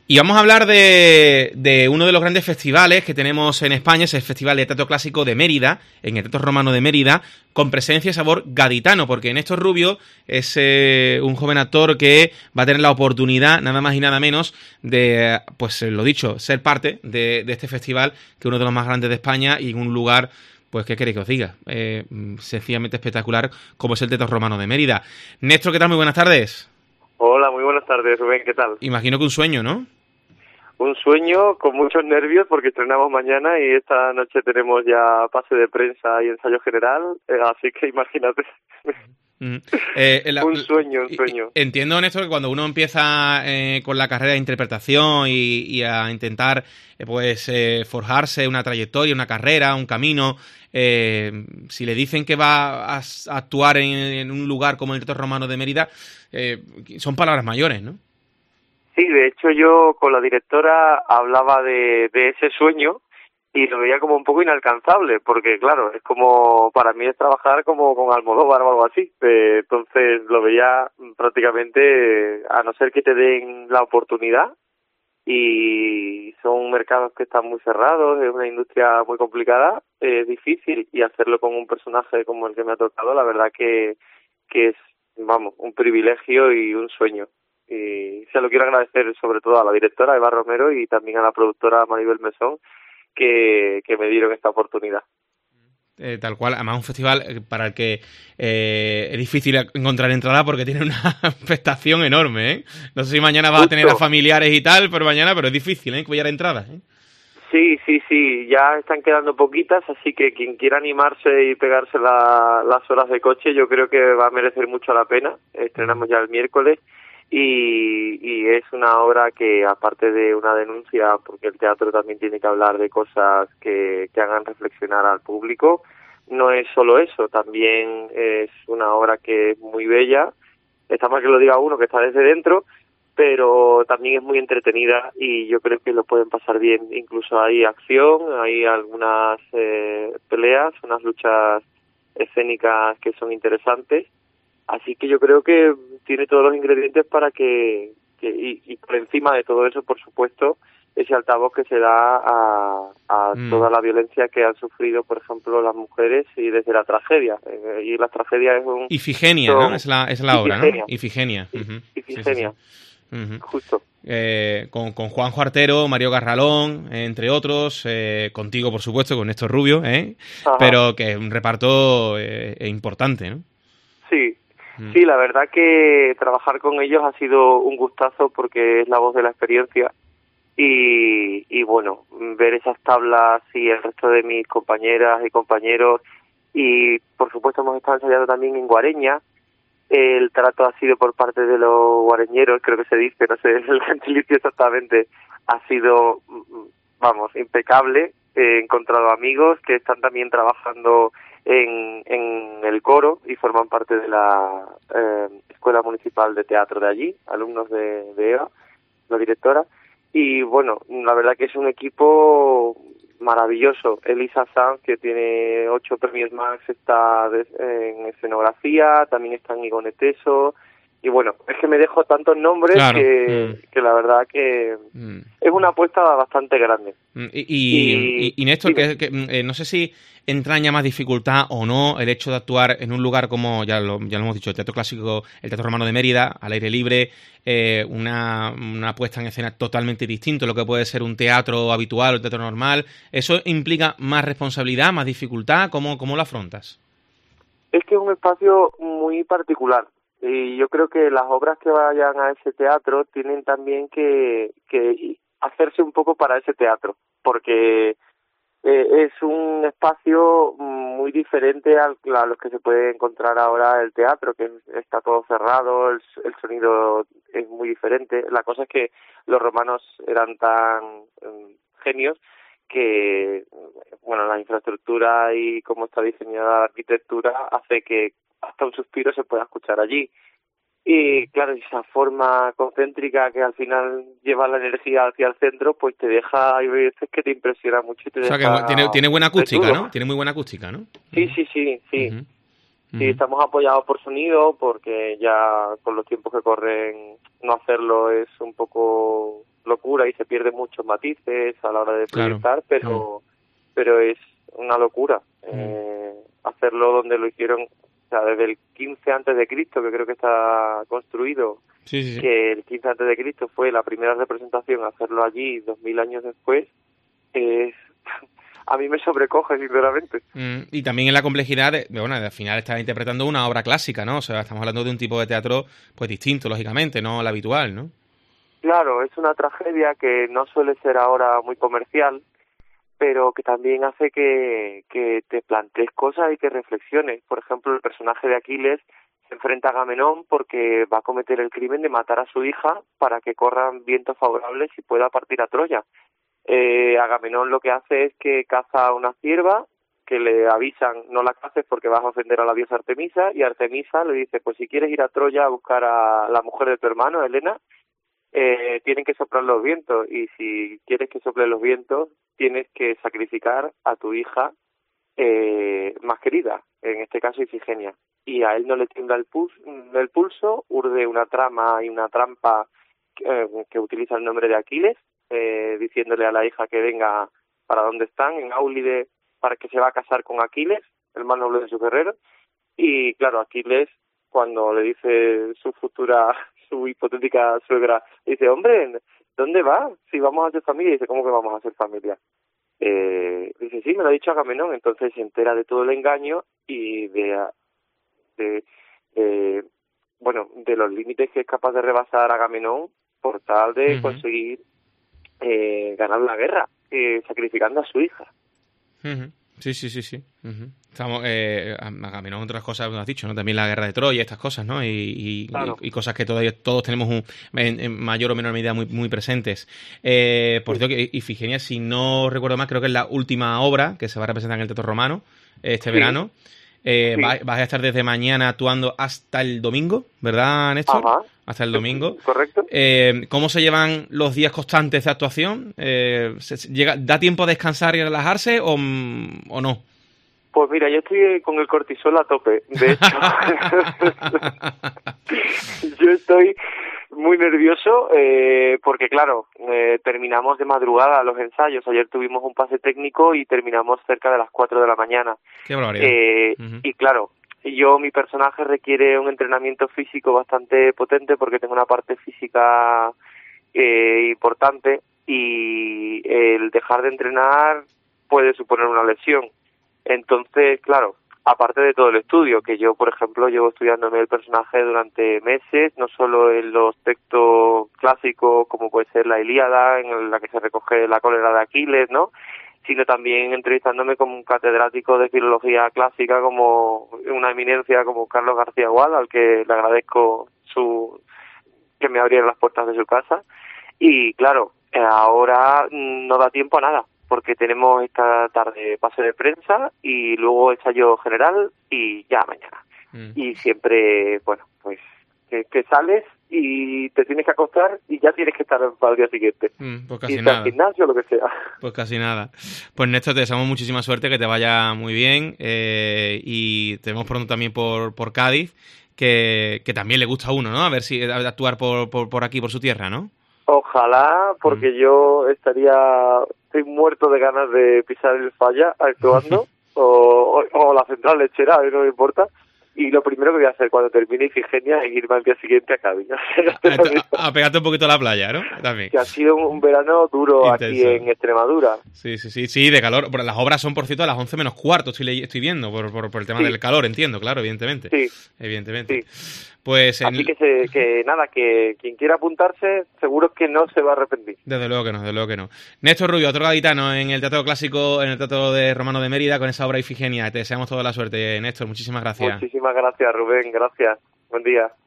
Y vamos a hablar de uno de los grandes festivales que tenemos en España, es el Festival de Teatro Clásico de Mérida, en el Teatro Romano de Mérida, con presencia y sabor gaditano, porque Néstor Rubio es un joven actor que va a tener la oportunidad, nada más y nada menos, de, pues lo dicho, ser parte de este festival, que es uno de los más grandes de España y en un lugar, pues, ¿qué queréis que os diga? Sencillamente espectacular, como es el Teatro Romano de Mérida. Néstor, ¿qué tal? Muy buenas tardes. Hola, muy buenas tardes, Rubén, ¿qué tal? Imagino que un sueño, ¿no? Un sueño con muchos nervios porque estrenamos mañana y esta noche tenemos ya pase de prensa y ensayo general, así que imagínate. Un sueño. Entiendo, Néstor, que cuando uno empieza con la carrera de interpretación y a intentar forjarse una trayectoria, una carrera, un camino, si le dicen que va a actuar en un lugar como el Teatro Romano de Mérida, son palabras mayores, ¿no? Sí, de hecho yo con la directora hablaba de ese sueño y lo veía como un poco inalcanzable, porque claro, es como, para mí es trabajar como con Almodóvar o algo así, entonces lo veía prácticamente, a no ser que te den la oportunidad, y son mercados que están muy cerrados, es una industria muy complicada, es difícil, y hacerlo con un personaje como el que me ha tocado, la verdad que es, vamos, un privilegio y un sueño. Y se lo quiero agradecer sobre todo a la directora Eva Romero y también a la productora Maribel Mesón que me dieron esta oportunidad. Tal cual, además un festival para el que es difícil encontrar entrada porque tiene una expectación enorme, ¿eh? No sé si mañana vas a tener a familiares y tal, pero es difícil, ¿eh? Que pillar entradas, ¿eh? Sí, ya están quedando poquitas, así que quien quiera animarse y pegarse las horas de coche, yo creo que va a merecer mucho la pena. Estrenamos ya el miércoles y es una obra que, aparte de una denuncia, porque el teatro también tiene que hablar de cosas que hagan reflexionar al público, no es solo eso, también es una obra que es muy bella, está mal que lo diga uno que está desde dentro, pero también es muy entretenida y yo creo que lo pueden pasar bien. Incluso hay acción, hay algunas peleas, unas luchas escénicas que son interesantes, así que yo creo que tiene todos los ingredientes para que y por encima de todo eso, por supuesto, ese altavoz que se da a toda la violencia que han sufrido, por ejemplo, las mujeres y desde la tragedia. Y la tragedia es un... Ifigenia, ¿no? Es la obra, ¿no? Ifigenia. Ifigenia. Sí. Justo. Con Juanjo Artero, Mario Garralón, entre otros, contigo, por supuesto, con Néstor Rubio, pero que es un reparto importante, ¿no? Sí, la verdad que trabajar con ellos ha sido un gustazo porque es la voz de la experiencia y bueno, ver esas tablas y el resto de mis compañeras y compañeros, y por supuesto hemos estado ensayando también en guareña. El trato ha sido por parte de los guareñeros, creo que se dice, no sé el gentilicio exactamente, ha sido, vamos, impecable. He encontrado amigos que están también trabajando en el coro y forman parte de la Escuela Municipal de Teatro de allí, alumnos de Eva, la directora, y bueno, la verdad que es un equipo maravilloso. Elisa Sanz, que tiene 8 premios Max, está en escenografía, también está en Igoneteso, y bueno, es que me dejo tantos nombres, claro, que la verdad que es una apuesta bastante grande. Y Néstor, que no sé si entraña más dificultad o no el hecho de actuar en un lugar como, ya lo hemos dicho, el Teatro Clásico, el Teatro Romano de Mérida, al aire libre, una puesta en escena totalmente distinta a lo que puede ser un teatro habitual o el teatro normal. ¿Eso implica más responsabilidad, más dificultad? ¿Cómo lo afrontas? Es que es un espacio muy particular. Y yo creo que las obras que vayan a ese teatro tienen también que hacerse un poco para ese teatro, porque es un espacio muy diferente a los que se puede encontrar ahora el teatro, que está todo cerrado, el sonido es muy diferente. La cosa es que los romanos eran tan genios que, bueno, la infraestructura y cómo está diseñada la arquitectura hace que hasta un suspiro se pueda escuchar allí. Y claro, esa forma concéntrica que al final lleva la energía hacia el centro, pues te deja, hay veces que te impresiona mucho y te deja... O sea, que tiene buena acústica, ¿no? Tiene muy buena acústica, ¿no? Sí. Sí, estamos apoyados por sonido, porque ya con los tiempos que corren no hacerlo es un poco locura y se pierden muchos matices a la hora de proyectar, claro. pero es una locura hacerlo donde lo hicieron, o sea, desde el 15 antes de Cristo, que creo que está construido, que el 15 antes de Cristo fue la primera representación, hacerlo allí 2000 años después, a mí me sobrecoge, sinceramente. Y también en la complejidad, bueno, al final estás interpretando una obra clásica, ¿no? O sea, estamos hablando de un tipo de teatro pues distinto, lógicamente, no el habitual, ¿no? Claro, es una tragedia que no suele ser ahora muy comercial, pero que también hace que te plantees cosas y que reflexiones. Por ejemplo, el personaje de Aquiles se enfrenta a Agamenón porque va a cometer el crimen de matar a su hija para que corran vientos favorables y pueda partir a Troya. Agamenón lo que hace es que caza a una cierva, que le avisan no la caces porque vas a ofender a la diosa Artemisa, y Artemisa le dice, pues si quieres ir a Troya a buscar a la mujer de tu hermano, Helena, tienen que soplar los vientos, y si quieres que soplen los vientos tienes que sacrificar a tu hija más querida, en este caso Ifigenia, y a él no le tiembla el pulso, urde una trama y una trampa que utiliza el nombre de Aquiles, diciéndole a la hija que venga para donde están, en Áulide, para que se va a casar con Aquiles, el más noble de sus guerreros, y claro, Aquiles, cuando le dice su hipotética suegra, dice, hombre, ¿dónde va? Si vamos a hacer familia. Dice, ¿cómo que vamos a hacer familia? Dice, sí, me lo ha dicho Agamenón. Entonces se entera de todo el engaño y de los límites que es capaz de rebasar Agamenón por tal de conseguir ganar la guerra, sacrificando a su hija. Sí. Estamos, Agamenón, otras cosas que has dicho, ¿no? También la guerra de Troya, estas cosas, ¿no? Claro. Y cosas que todavía todos tenemos en mayor o menor medida muy presentes. Por cierto, que Ifigenia, si no recuerdo mal, creo que es la última obra que se va a representar en el Teatro Romano verano. Vas a estar desde mañana actuando hasta el domingo, ¿verdad, Néstor? Ajá. Hasta el domingo. Correcto. ¿Cómo se llevan los días constantes de actuación? ¿Da tiempo a descansar y a relajarse o no? Pues mira, yo estoy con el cortisol a tope. De hecho, yo estoy muy nervioso porque, claro, terminamos de madrugada los ensayos. Ayer tuvimos un pase técnico y terminamos cerca de las 4 de la mañana. Qué barbaridad. Y claro, mi personaje requiere un entrenamiento físico bastante potente porque tengo una parte física importante, y el dejar de entrenar puede suponer una lesión. Entonces, claro, aparte de todo el estudio, que yo, por ejemplo, llevo estudiándome el personaje durante meses, no solo en los textos clásicos como puede ser la Ilíada, en la que se recoge la cólera de Aquiles, ¿no?, sino también entrevistándome con un catedrático de filología clásica, como una eminencia como Carlos García Gual, al que le agradezco que me abriera las puertas de su casa. Y claro, ahora no da tiempo a nada, porque tenemos esta tarde pase de prensa y luego ensayo general y ya mañana. Y siempre, bueno, pues que sales y te tienes que acostar y ya tienes que estar para el día siguiente. Pues casi nada. Al gimnasio, lo que sea. Pues casi nada. Pues Néstor, te deseamos muchísima suerte, que te vaya muy bien, y te vemos pronto también por Cádiz, que también le gusta a uno, ¿no? A ver si actuar por aquí, por su tierra, ¿no? Ojalá, porque yo estoy muerto de ganas de pisar el Falla actuando, o la central lechera, a mí no me importa. Y lo primero que voy a hacer cuando termine Ifigenia es irme al día siguiente a Cádiz. A pegarte un poquito a la playa, ¿no? También. Que ha sido un verano duro intenso aquí en Extremadura. Sí, de calor. Las obras son, por cierto, a las 11 menos cuarto, estoy viendo, por el tema del calor, entiendo, claro, evidentemente. Sí. Evidentemente. Sí. Pues así que quien quiera apuntarse, seguro que no se va a arrepentir. Desde luego que no. Néstor Rubio, otro gaditano en el Teatro Clásico, en el Teatro de Romano de Mérida, con esa obra Ifigenia. Te deseamos toda la suerte, Néstor. Muchísimas gracias. Muchísimas gracias, Rubén. Gracias. Buen día.